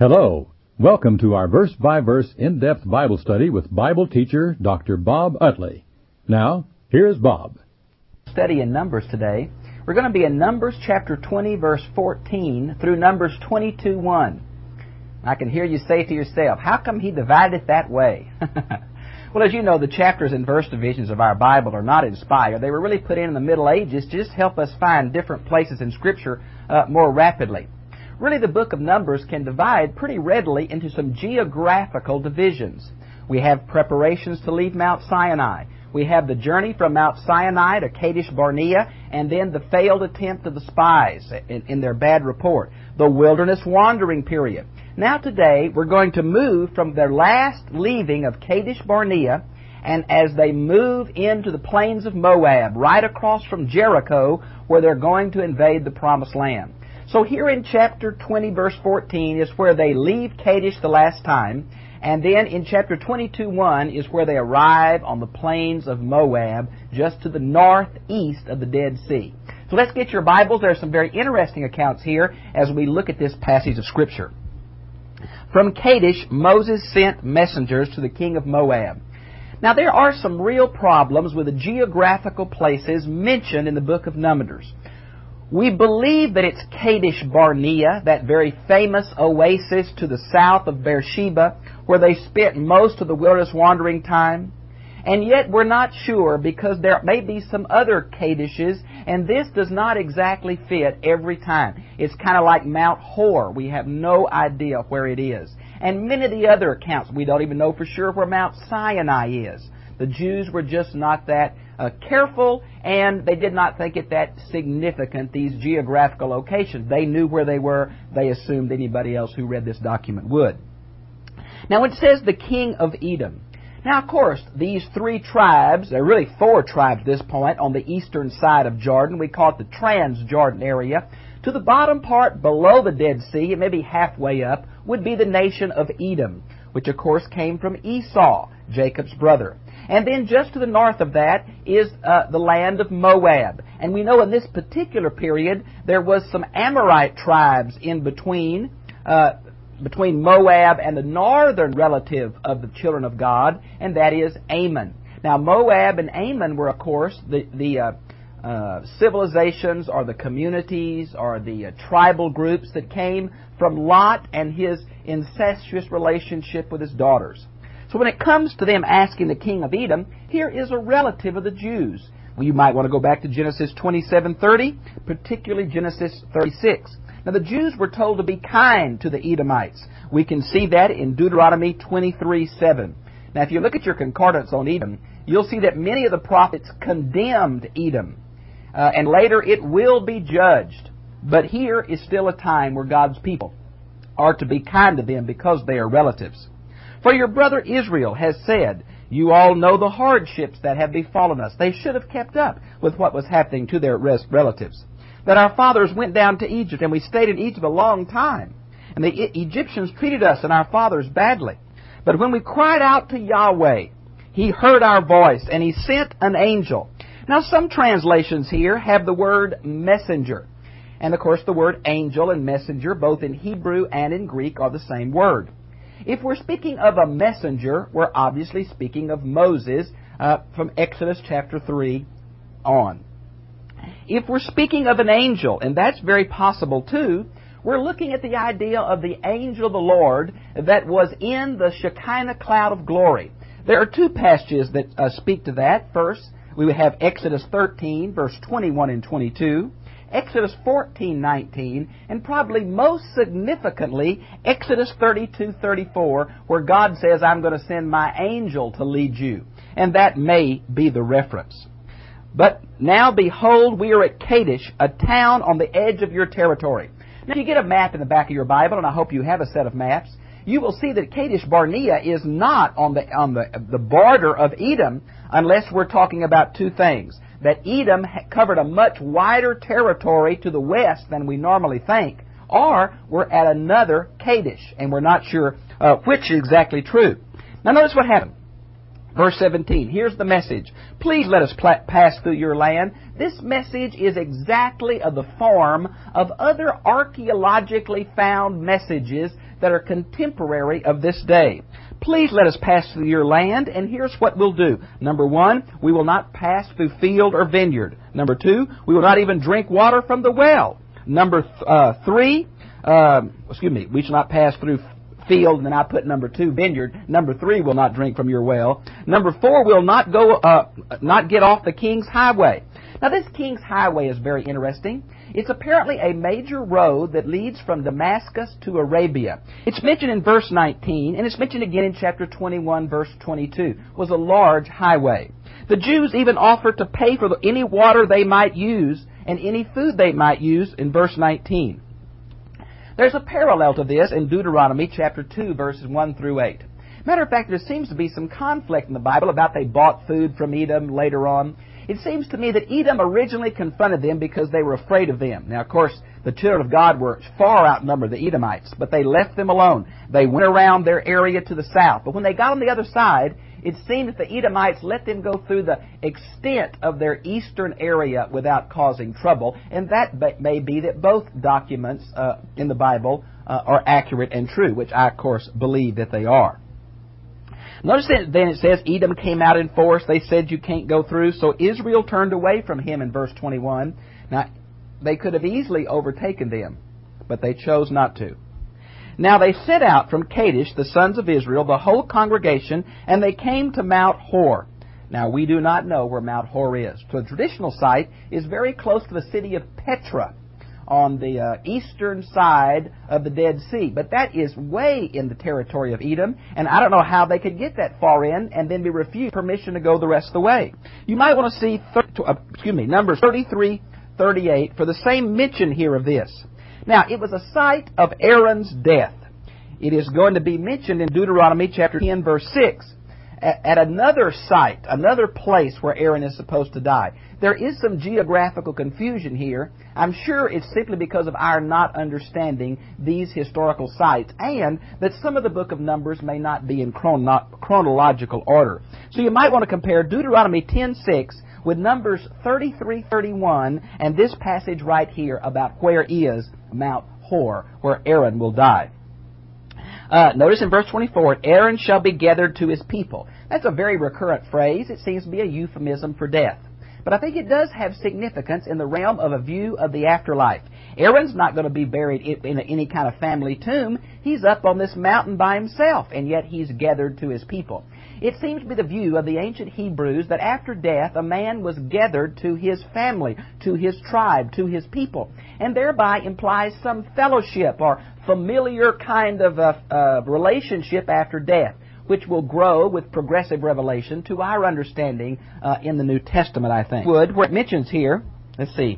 Hello. Welcome to our verse-by-verse in-depth Bible study with Bible teacher Dr. Bob Utley. Now, here's Bob. Study in Numbers today. We're going to be in Numbers chapter 20, verse 14 through Numbers 22:1. I can hear you say to yourself, how come he divided it that way? Well, as you know, the chapters and verse divisions of our Bible are not inspired. They were really put in the Middle Ages to just help us find different places in Scripture more rapidly. Really, the book of Numbers can divide pretty readily into some geographical divisions. We have preparations to leave Mount Sinai. We have the journey from Mount Sinai to Kadesh Barnea, and then the failed attempt of the spies in their bad report. The wilderness wandering period. Now today, we're going to move from their last leaving of Kadesh Barnea, and as they move into the plains of Moab, right across from Jericho, where they're going to invade the Promised Land. So here in chapter 20, verse 14, is where they leave Kadesh the last time. And then in chapter 22:1 is where they arrive on the plains of Moab, just to the northeast of the Dead Sea. So let's get your Bibles. There are some very interesting accounts here as we look at this passage of Scripture. From Kadesh, Moses sent messengers to the king of Moab. Now there are some real problems with the geographical places mentioned in the book of Numbers. We believe that it's Kadesh Barnea, that very famous oasis to the south of Beersheba, where they spent most of the wilderness wandering time. And yet we're not sure because there may be some other Kadeshes, and this does not exactly fit every time. It's kind of like Mount Hor. We have no idea where it is. And many of the other accounts, we don't even know for sure where Mount Sinai is. The Jews were just not that careful, and they did not think it that significant, these geographical locations. They knew where they were. They assumed anybody else who read this document would. Now it says the king of Edom. Now, of course, these three tribes, there are really four tribes at this point on the eastern side of Jordan. We call it the Trans-Jordan area. To the bottom part below the Dead Sea, and maybe halfway up, would be the nation of Edom, which of course came from Esau, Jacob's brother. And then just to the north of that is the land of Moab. And we know in this particular period there was some Amorite tribes in between Moab and the northern relative of the children of God, and that is Ammon. Now Moab and Ammon were, of course, the civilizations or the communities or the tribal groups that came from Lot and his incestuous relationship with his daughters. So when it comes to them asking the king of Edom, here is a relative of the Jews. Well, you might want to go back to Genesis 27:30, particularly Genesis 36. Now the Jews were told to be kind to the Edomites. We can see that in Deuteronomy 23:7. Now if you look at your concordance on Edom, you'll see that many of the prophets condemned Edom. And later it will be judged. But here is still a time where God's people are to be kind to them because they are relatives. For your brother Israel has said, you all know the hardships that have befallen us. They should have kept up with what was happening to their relatives. That our fathers went down to Egypt, and we stayed in Egypt a long time. And the Egyptians treated us and our fathers badly. But when we cried out to Yahweh, He heard our voice, and He sent an angel. Now some translations here have the word messenger. And of course the word angel and messenger, both in Hebrew and in Greek, are the same word. If we're speaking of a messenger, we're obviously speaking of Moses from Exodus chapter 3 on. If we're speaking of an angel, and that's very possible too, we're looking at the idea of the angel of the Lord that was in the Shekinah cloud of glory. There are two passages that speak to that. First, we have Exodus 13, verse 21 and 22. Exodus 14:19, and probably most significantly, Exodus 32:34, where God says, I'm going to send my angel to lead you. And that may be the reference. But now behold, we are at Kadesh, a town on the edge of your territory. Now, if you get a map in the back of your Bible, and I hope you have a set of maps, you will see that Kadesh Barnea is not on the border of Edom unless we're talking about two things. That Edom covered a much wider territory to the west than we normally think, or we're at another Kadesh, and we're not sure which is exactly true. Now notice what happened. Verse 17, here's the message. Please let us pass through your land. This message is exactly of the form of other archaeologically found messages that are contemporary of this day. Please let us pass through your land, and here's what we'll do. Number 1, we will not pass through field or vineyard. Number 2, we will not even drink water from the well. Number 3, we shall not pass through field, and then I put number 2, vineyard. Number 3, we'll not drink from your well. Number 4, we'll not get off the King's Highway. Now, this King's Highway is very interesting. It's apparently a major road that leads from Damascus to Arabia. It's mentioned in verse 19, and it's mentioned again in chapter 21, verse 22. It was a large highway. The Jews even offered to pay for any water they might use and any food they might use in verse 19. There's a parallel to this in Deuteronomy chapter 2, verses 1 through 8. Matter of fact, there seems to be some conflict in the Bible about they bought food from Edom later on. It seems to me that Edom originally confronted them because they were afraid of them. Now, of course, the children of God were far outnumbered the Edomites, but they left them alone. They went around their area to the south. But when they got on the other side, it seemed that the Edomites let them go through the extent of their eastern area without causing trouble. And that may be that both documents in the Bible are accurate and true, which I, of course, believe that they are. Notice that then it says Edom came out in force. They said you can't go through. So Israel turned away from him in verse 21. Now, they could have easily overtaken them, but they chose not to. Now they set out from Kadesh, the sons of Israel, the whole congregation, and they came to Mount Hor. Now we do not know where Mount Hor is. So the traditional site is very close to the city of Petra, on the eastern side of the Dead Sea. But that is way in the territory of Edom, and I don't know how they could get that far in and then be refused permission to go the rest of the way. You might want to see Numbers 33:38 for the same mention here of this. Now, it was a site of Aaron's death. It is going to be mentioned in Deuteronomy chapter 10, verse 6, at another site, another place where Aaron is supposed to die. There is some geographical confusion here. I'm sure it's simply because of our not understanding these historical sites, and that some of the book of Numbers may not be in chronological order. So you might want to compare Deuteronomy 10:6 with Numbers 33:31 and this passage right here about where is Mount Hor, where Aaron will die. Notice in verse 24, Aaron shall be gathered to his people. That's a very recurrent phrase. It seems to be a euphemism for death. But I think it does have significance in the realm of a view of the afterlife. Aaron's not going to be buried in any kind of family tomb. He's up on this mountain by himself, and yet he's gathered to his people. It seems to be the view of the ancient Hebrews that after death, a man was gathered to his family, to his tribe, to his people, and thereby implies some fellowship or familiar kind of relationship after death, which will grow with progressive revelation to our understanding in the New Testament, I think. Where it mentions here, let's see,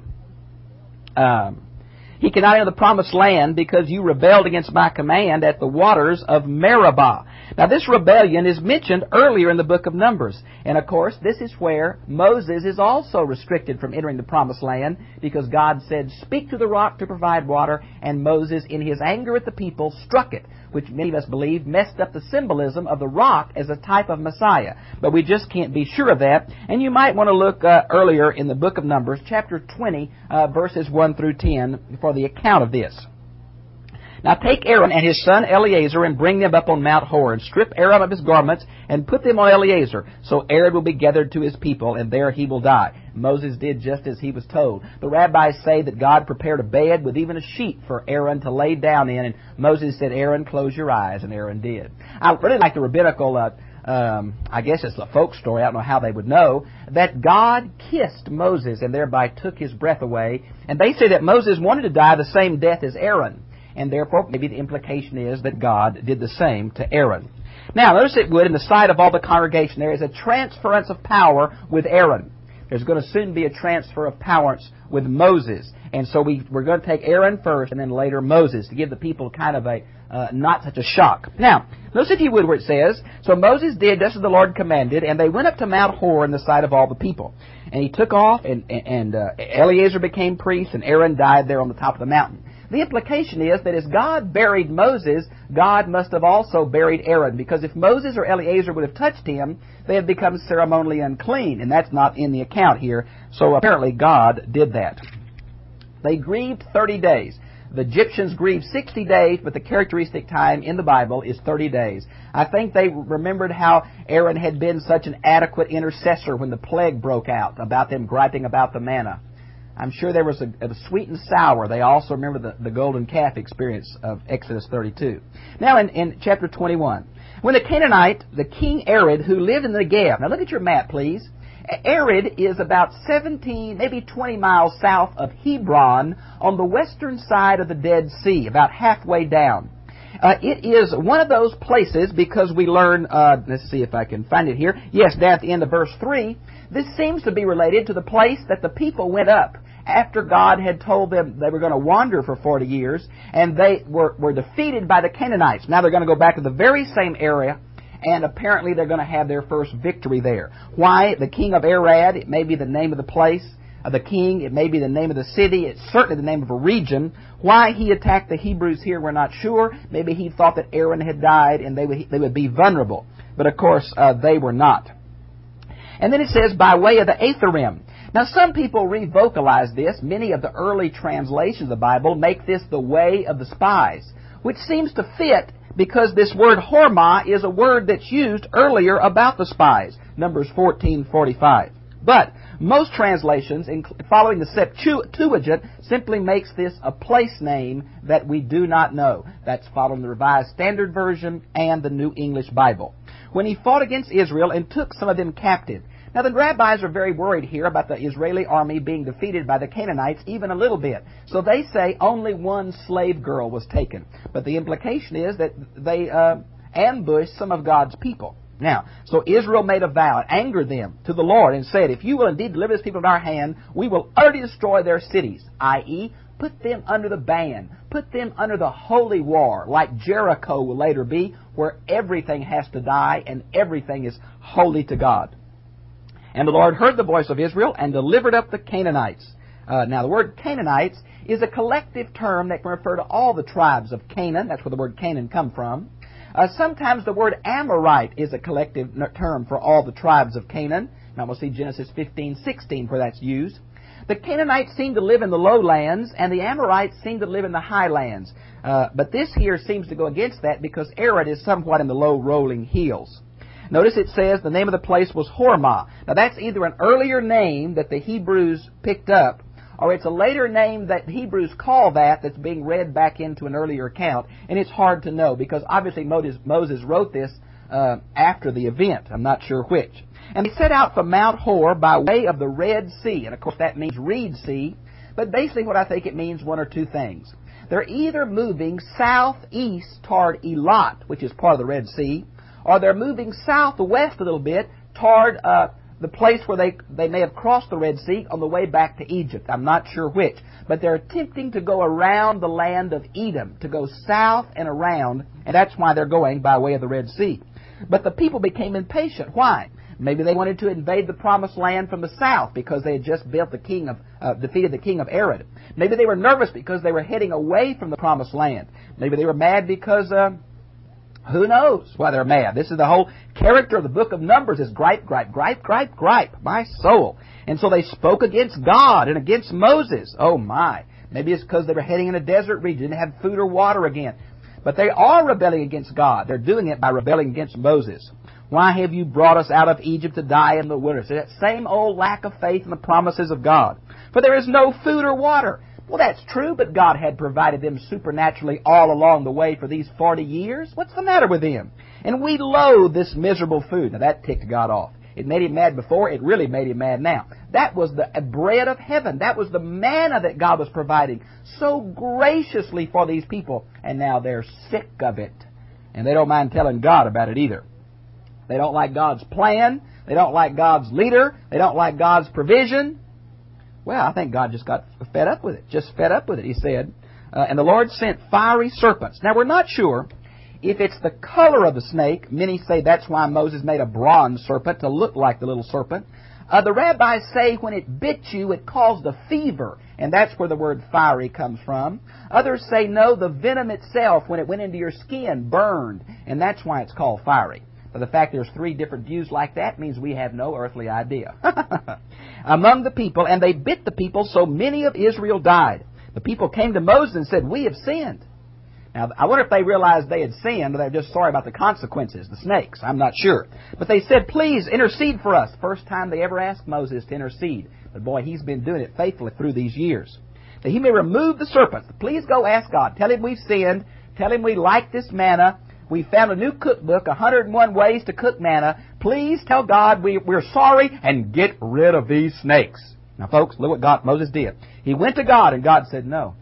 he cannot enter the promised land because you rebelled against my command at the waters of Meribah. Now, this rebellion is mentioned earlier in the book of Numbers. And, of course, this is where Moses is also restricted from entering the promised land because God said, speak to the rock to provide water, and Moses, in his anger at the people, struck it, which many of us believe messed up the symbolism of the rock as a type of Messiah. But we just can't be sure of that. And you might want to look earlier in the book of Numbers, chapter 20, verses 1 through 10, for the account of this. Now take Aaron and his son Eleazar and bring them up on Mount Hor, and strip Aaron of his garments and put them on Eleazar. So Aaron will be gathered to his people, and there he will die. Moses did just as he was told. The rabbis say that God prepared a bed with even a sheet for Aaron to lay down in, and Moses said, Aaron, close your eyes, and Aaron did. I really like the rabbinical, I guess it's a folk story, I don't know how they would know, that God kissed Moses and thereby took his breath away. And they say that Moses wanted to die the same death as Aaron. And therefore, maybe the implication is that God did the same to Aaron. Now, notice it would, in the sight of all the congregation, there is a transference of power with Aaron. There's going to soon be a transfer of powers with Moses. And so we're going to take Aaron first and then later Moses to give the people kind of a not such a shock. Now, notice if you would where it says, so Moses did just as the Lord commanded, and they went up to Mount Hor in the sight of all the people. And he took off, and Eleazar became priest, and Aaron died there on the top of the mountain. The implication is that as God buried Moses, God must have also buried Aaron, because if Moses or Eleazar would have touched him, they had become ceremonially unclean, and that's not in the account here. So apparently God did that. They grieved 30 days. The Egyptians grieved 60 days, but the characteristic time in the Bible is 30 days. I think they remembered how Aaron had been such an adequate intercessor when the plague broke out, about them griping about the manna. I'm sure there was a sweet and sour. They also remember the golden calf experience of Exodus 32. Now in chapter 21, when the Canaanite, the king Arad, who lived in the Negev. Now look at your map, please. Arad is about 17, maybe 20 miles south of Hebron on the western side of the Dead Sea, about halfway down. It is one of those places because we learn, let's see if I can find it here. Yes, down at the end of verse 3, this seems to be related to the place that the people went up after God had told them they were going to wander for 40 years, and they were defeated by the Canaanites. Now they're going to go back to the very same area, and apparently they're going to have their first victory there. Why? The king of Arad, it may be the name of the place. The king, it may be the name of the city. It's certainly the name of a region. Why he attacked the Hebrews here, we're not sure. Maybe he thought that Aaron had died and they would be vulnerable. But of course, they were not. And then it says, by way of the Atharim. Now some people revocalize this. Many of the early translations of the Bible make this the way of the spies, which seems to fit because this word Hormah is a word that's used earlier about the spies, Numbers 14:45. But most translations, following the Septuagint, simply makes this a place name that we do not know. That's following the Revised Standard Version and the New English Bible. When he fought against Israel and took some of them captive. Now the rabbis are very worried here about the Israeli army being defeated by the Canaanites even a little bit. So they say only one slave girl was taken. But the implication is that they ambushed some of God's people. Now, so Israel made a vow and angered them to the Lord and said, if you will indeed deliver this people in our hand, we will utterly destroy their cities, i.e., put them under the ban, put them under the holy war, like Jericho will later be, where everything has to die and everything is holy to God. And the Lord heard the voice of Israel and delivered up the Canaanites. Now, the word Canaanites is a collective term that can refer to all the tribes of Canaan. That's where the word Canaan comes from. Sometimes the word Amorite is a collective term for all the tribes of Canaan. Now we'll see Genesis 15:16 where that's used. The Canaanites seem to live in the lowlands, and the Amorites seem to live in the highlands. But this here seems to go against that because Arad is somewhat in the low rolling hills. Notice it says the name of the place was Hormah. Now that's either an earlier name that the Hebrews picked up, or it's a later name that the Hebrews call that's being read back into an earlier account, and it's hard to know because obviously Moses wrote this after the event. I'm not sure which. And they set out from Mount Hor by way of the Red Sea, and of course that means Reed Sea, but basically what I think it means one or two things. They're either moving southeast toward Elat, which is part of the Red Sea, or they're moving southwest a little bit toward the place where they may have crossed the Red Sea on the way back to Egypt. I'm not sure which. But they're attempting to go around the land of Edom, to go south and around, and that's why they're going by way of the Red Sea. But the people became impatient. Why? Maybe they wanted to invade the promised land from the south because they had just defeated the king of Arad. Maybe they were nervous because they were heading away from the promised land. Maybe they were mad because who knows why they're mad? This is the whole character of the book of Numbers is gripe, gripe, gripe, gripe, gripe, my soul. And so they spoke against God and against Moses. Oh my. Maybe it's because they were heading in a desert region, didn't have food or water again. But they are rebelling against God. They're doing it by rebelling against Moses. Why have you brought us out of Egypt to die in the wilderness? That same old lack of faith in the promises of God. For there is no food or water. Well, that's true, but God had provided them supernaturally all along the way for these 40 years. What's the matter with them? And we loathe this miserable food. Now, that ticked God off. It made him mad before. It really made him mad now. That was the bread of heaven. That was the manna that God was providing so graciously for these people. And now they're sick of it. And they don't mind telling God about it either. They don't like God's plan. They don't like God's leader. They don't like God's provision. Well, I think God just got fed up with it. Just fed up with it, he said. And the Lord sent fiery serpents. Now, we're not sure if it's the color of the snake. Many say that's why Moses made a bronze serpent to look like the little serpent. The rabbis say when it bit you, it caused a fever. And that's where the word fiery comes from. Others say, no, the venom itself, when it went into your skin, burned. And that's why it's called fiery. But the fact there's three different views like that means we have no earthly idea. Among the people, and they bit the people, so many of Israel died. The people came to Moses and said, "We have sinned." Now, I wonder if they realized they had sinned or they were just sorry about the consequences, the snakes. I'm not sure. But they said, "Please intercede for us." First time they ever asked Moses to intercede. But boy, he's been doing it faithfully through these years. That he may remove the serpent. Please go ask God. Tell him we've sinned. Tell him we like this manna. We found a new cookbook, 101 ways to cook manna. Please tell God we're sorry and get rid of these snakes. Now, folks, look what Moses did. He went to God, and God said, "No.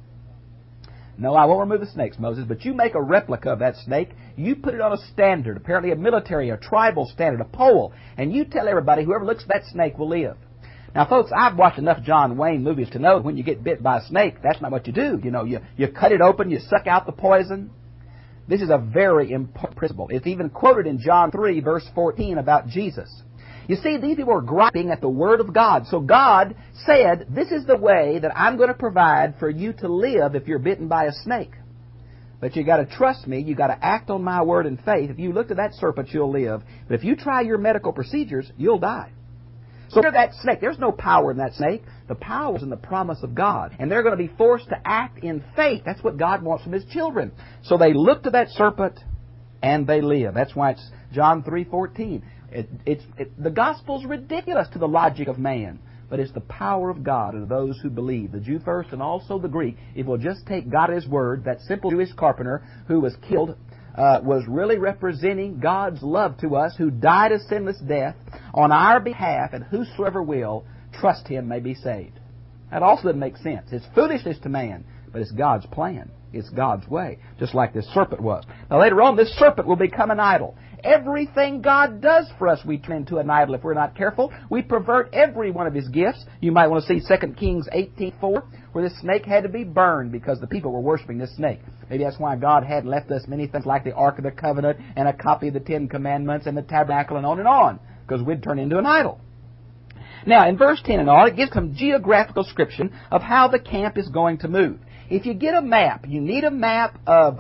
No, I won't remove the snakes, Moses, but you make a replica of that snake. You put it on a standard, apparently a military, a tribal standard, a pole, and you tell everybody whoever looks at that snake will live." Now, folks, I've watched enough John Wayne movies to know when you get bit by a snake, that's not what you do. You cut it open, you suck out the poison. This is a very important principle. It's even quoted in John 3, verse 14 about Jesus. You see, these people were griping at the Word of God. So God said, "This is the way that I'm going to provide for you to live if you're bitten by a snake. But you got to trust me. You got to act on my word in faith. If you look at that serpent, you'll live. But if you try your medical procedures, you'll die." So that snake, there's no power in that snake. The power is in the promise of God. And they're going to be forced to act in faith. That's what God wants from His children. So they look to that serpent and they live. That's why it's John 3:14. The gospel's ridiculous to the logic of man, but it's the power of God and those who believe, the Jew first and also the Greek. If we'll just take God at His word, that simple Jewish carpenter who was killed was really representing God's love to us, who died a sinless death on our behalf, and whosoever will trust Him may be saved. That also doesn't make sense. It's foolishness to man, but it's God's plan. It's God's way, just like this serpent was. Now later on, this serpent will become an idol. Everything God does for us, we turn into an idol if we're not careful. We pervert every one of His gifts. You might want to see 2 Kings 18:4, where this snake had to be burned because the people were worshiping this snake. Maybe that's why God had left us many things like the Ark of the Covenant and a copy of the Ten Commandments and the tabernacle and on, because we'd turn into an idol. Now, in verse 10 and all, it gives some geographical description of how the camp is going to move. If you get a map, you need a map of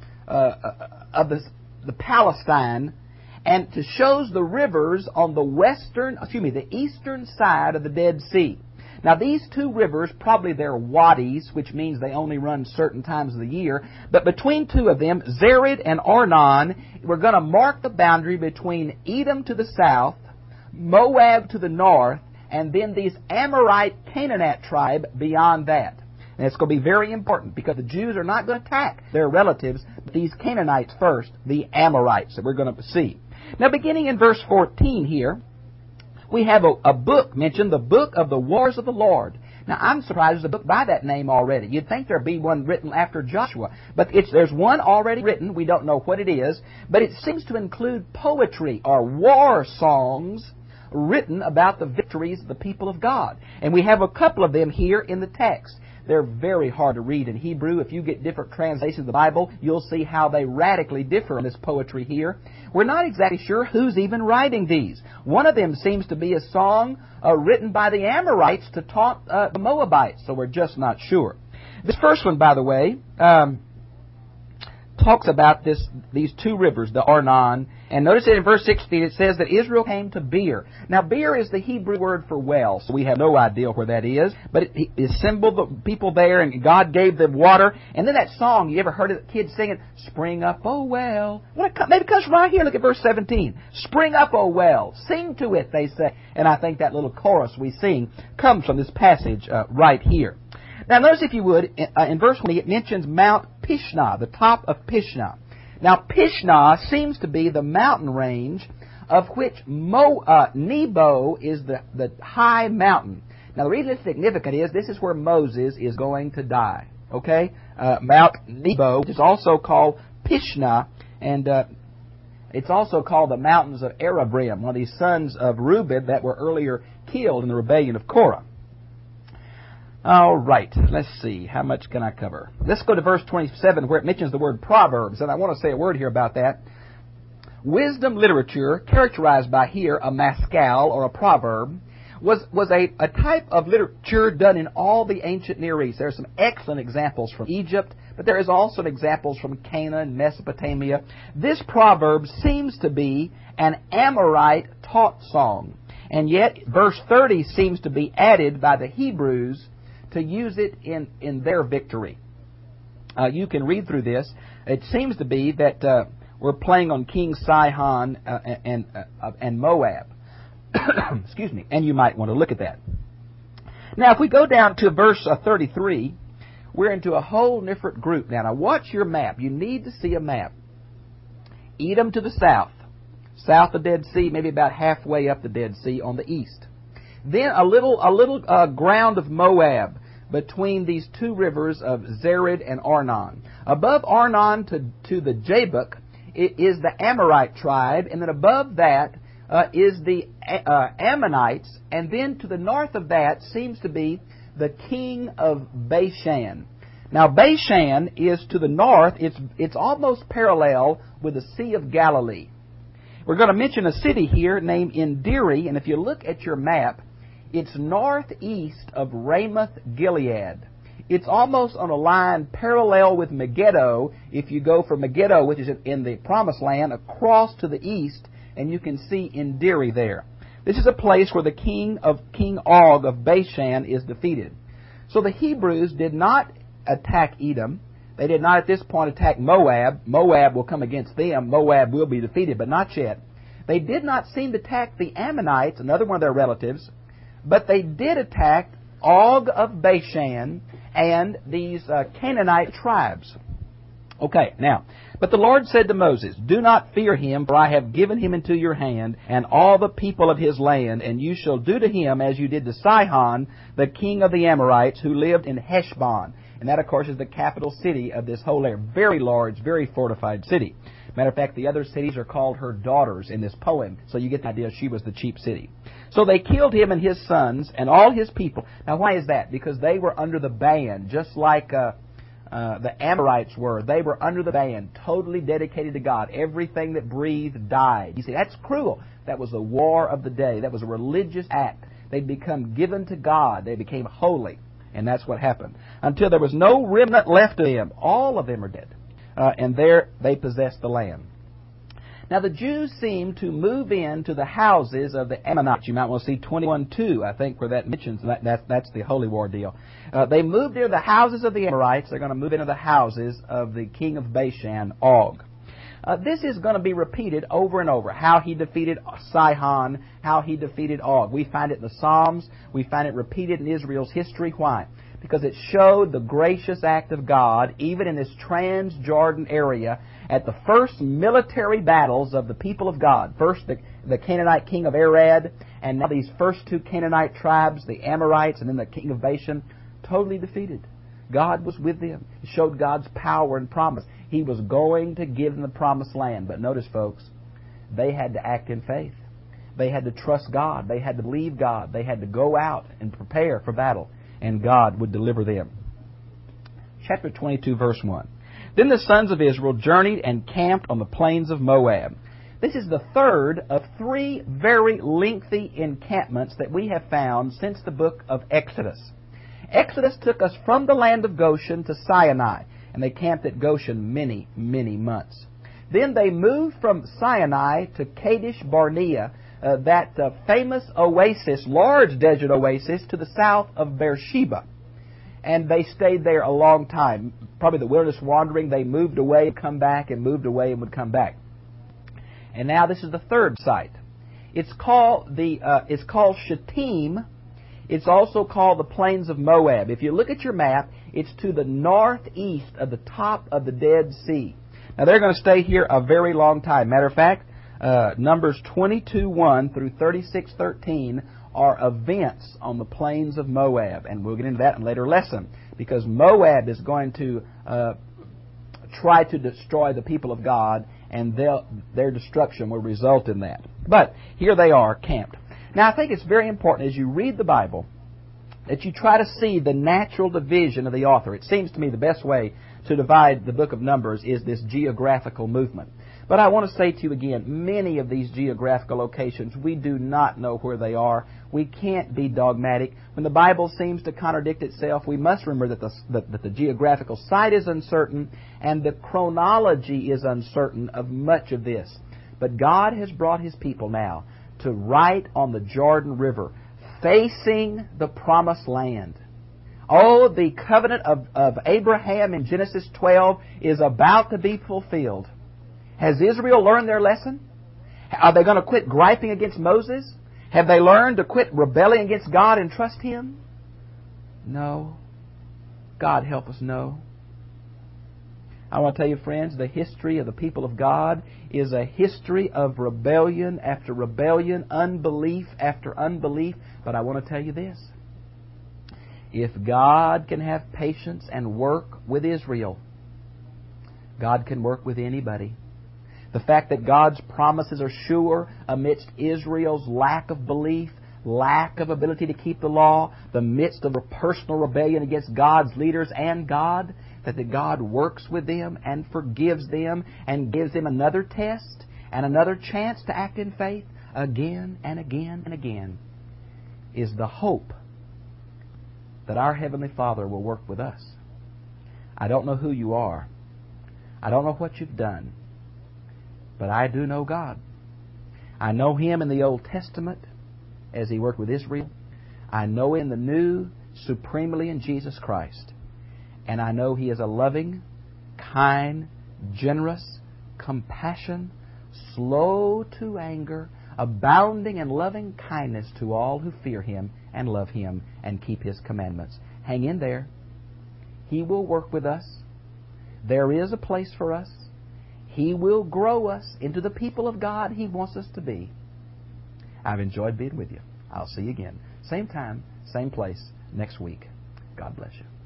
the Palestine, and it shows the rivers on the eastern side of the Dead Sea. Now, these two rivers, probably they're wadis, which means they only run certain times of the year. But between two of them, Zered and Arnon, we're going to mark the boundary between Edom to the south, Moab to the north, and then these Amorite Canaanite tribe beyond that. And it's going to be very important because the Jews are not going to attack their relatives, but these Canaanites first, the Amorites that we're going to see. Now, beginning in verse 14 here, we have a book mentioned, the Book of the Wars of the Lord. Now, I'm surprised there's a book by that name already. You'd think there'd be one written after Joshua. But there's one already written. We don't know what it is. But it seems to include poetry or war songs written about the victories of the people of God. And we have a couple of them here in the text. They're very hard to read in Hebrew. If you get different translations of the Bible, you'll see how they radically differ in this poetry here. We're not exactly sure who's even writing these. One of them seems to be a song written by the Amorites to taunt the Moabites, so we're just not sure. This first one, by the way, talks about these two rivers, the Arnon. And notice that in verse 16 it says that Israel came to Beer. Now, Beer is the Hebrew word for well, so we have no idea where that is. But it assembled the people there, and God gave them water. And then that song, you ever heard of the kids singing, "Spring up, oh well"? Well, maybe it comes right here. Look at verse 17. "Spring up, oh well. Sing to it," they say. And I think that little chorus we sing comes from this passage right here. Now, notice, if you would, in verse 20, it mentions Mount Pisgah, the top of Pisgah. Now, Pisgah seems to be the mountain range of which Nebo is the high mountain. Now, the reason it's significant is this is where Moses is going to die. Okay? Mount Nebo, which is also called Pisgah, and it's also called the mountains of Arebrim, one of these sons of Reuben that were earlier killed in the rebellion of Korah. All right, let's see. How much can I cover? Let's go to verse 27 where it mentions the word Proverbs, and I want to say a word here about that. Wisdom literature, characterized by here a maskal or a proverb, was a type of literature done in all the ancient Near East. There are some excellent examples from Egypt, but there is also examples from Canaan, Mesopotamia. This proverb seems to be an Amorite taught song, and yet verse 30 seems to be added by the Hebrews to use it in their victory. You can read through this. It seems to be that we're playing on King Sihon and Moab. Excuse me. And you might want to look at that. Now, if we go down to verse 33, we're into a whole different group. Now, watch your map. You need to see a map. Edom to the south of Dead Sea, maybe about halfway up the Dead Sea on the east. Then a little ground of Moab between these two rivers of Zered and Arnon. Above Arnon to the Jabbok is the Amorite tribe, and then above that is the Ammonites, and then to the north of that seems to be the king of Bashan. Now, Bashan is to the north. It's almost parallel with the Sea of Galilee. We're going to mention a city here named Indiri, and if you look at your map, it's northeast of Ramoth Gilead. It's almost on a line parallel with Megiddo. If you go from Megiddo, which is in the Promised Land, across to the east, and you can see Indiri there. This is a place where the King Og of Bashan is defeated. So the Hebrews did not attack Edom. They did not at this point attack Moab. Moab will come against them. Moab will be defeated, but not yet. They did not seem to attack the Ammonites, another one of their relatives, but they did attack Og of Bashan and these Canaanite tribes. Okay, now, but the Lord said to Moses, "Do not fear him, for I have given him into your hand, and all the people of his land, and you shall do to him as you did to Sihon, the king of the Amorites, who lived in Heshbon." And that, of course, is the capital city of this whole area. Very large, very fortified city. Matter of fact, the other cities are called her daughters in this poem, so you get the idea she was the chief city. So they killed him and his sons and all his people. Now, why is that? Because they were under the ban, just like the Amorites were. They were under the ban, totally dedicated to God. Everything that breathed died. You see, that's cruel. That was the war of the day. That was a religious act. They'd become given to God. They became holy. And that's what happened. Until there was no remnant left of them. All of them are dead. And there they possessed the land. Now the Jews seem to move into the houses of the Ammonites. You might want to see 21:2, I think, where that mentions that's the Holy War deal. They moved into the houses of the Amorites. They're going to move into the houses of the king of Bashan, Og. This is going to be repeated over and over. How he defeated Sihon, how he defeated Og. We find it in the Psalms. We find it repeated in Israel's history. Why? Because it showed the gracious act of God, even in this Transjordan area, at the first military battles of the people of God. First, the Canaanite king of Arad, and now these first two Canaanite tribes, the Amorites, and then the king of Bashan, totally defeated. God was with them. It showed God's power and promise. He was going to give them the promised land. But notice, folks, they had to act in faith. They had to trust God. They had to believe God. They had to go out and prepare for battle. And God would deliver them. Chapter 22, verse 1. Then the sons of Israel journeyed and camped on the plains of Moab. This is the third of three very lengthy encampments that we have found since the book of Exodus. Exodus took us from the land of Goshen to Sinai, and they camped at Goshen many, many months. Then they moved from Sinai to Kadesh Barnea, that famous oasis, large desert oasis, to the south of Beersheba. And they stayed there a long time. Probably the wilderness wandering. They moved away, come back, and moved away and would come back. And now this is the third site. It's called Shittim. It's also called the Plains of Moab. If you look at your map, it's to the northeast of the top of the Dead Sea. Now they're going to stay here a very long time. Matter of fact, Numbers 22:1 through 36:13 are events on the plains of Moab, and we'll get into that in a later lesson, because Moab is going to try to destroy the people of God, and their destruction will result in that. But here they are camped. Now I think it's very important as you read the Bible that you try to see the natural division of the author. It seems to me the best way to divide the book of Numbers is this geographical movement. But I want to say to you again, many of these geographical locations, we do not know where they are. We can't be dogmatic. When the Bible seems to contradict itself, we must remember that the geographical site is uncertain and the chronology is uncertain of much of this. But God has brought His people now to right on the Jordan River, facing the Promised Land. Oh, the covenant of Abraham in Genesis 12 is about to be fulfilled. Has Israel learned their lesson? Are they going to quit griping against Moses? Have they learned to quit rebelling against God and trust Him? No. God help us, no. I want to tell you, friends, the history of the people of God is a history of rebellion after rebellion, unbelief after unbelief. But I want to tell you this. If God can have patience and work with Israel, God can work with anybody. The fact that God's promises are sure amidst Israel's lack of belief, lack of ability to keep the law, the midst of a personal rebellion against God's leaders and God, that God works with them and forgives them and gives them another test and another chance to act in faith again and again and again, is the hope that our Heavenly Father will work with us. I don't know who you are. I don't know what you've done. But I do know God. I know Him in the Old Testament as He worked with Israel. I know in the New supremely in Jesus Christ. And I know He is a loving, kind, generous, compassion, slow to anger, abounding in loving kindness to all who fear Him and love Him and keep His commandments. Hang in there. He will work with us. There is a place for us. He will grow us into the people of God He wants us to be. I've enjoyed being with you. I'll see you again. Same time, same place, next week. God bless you.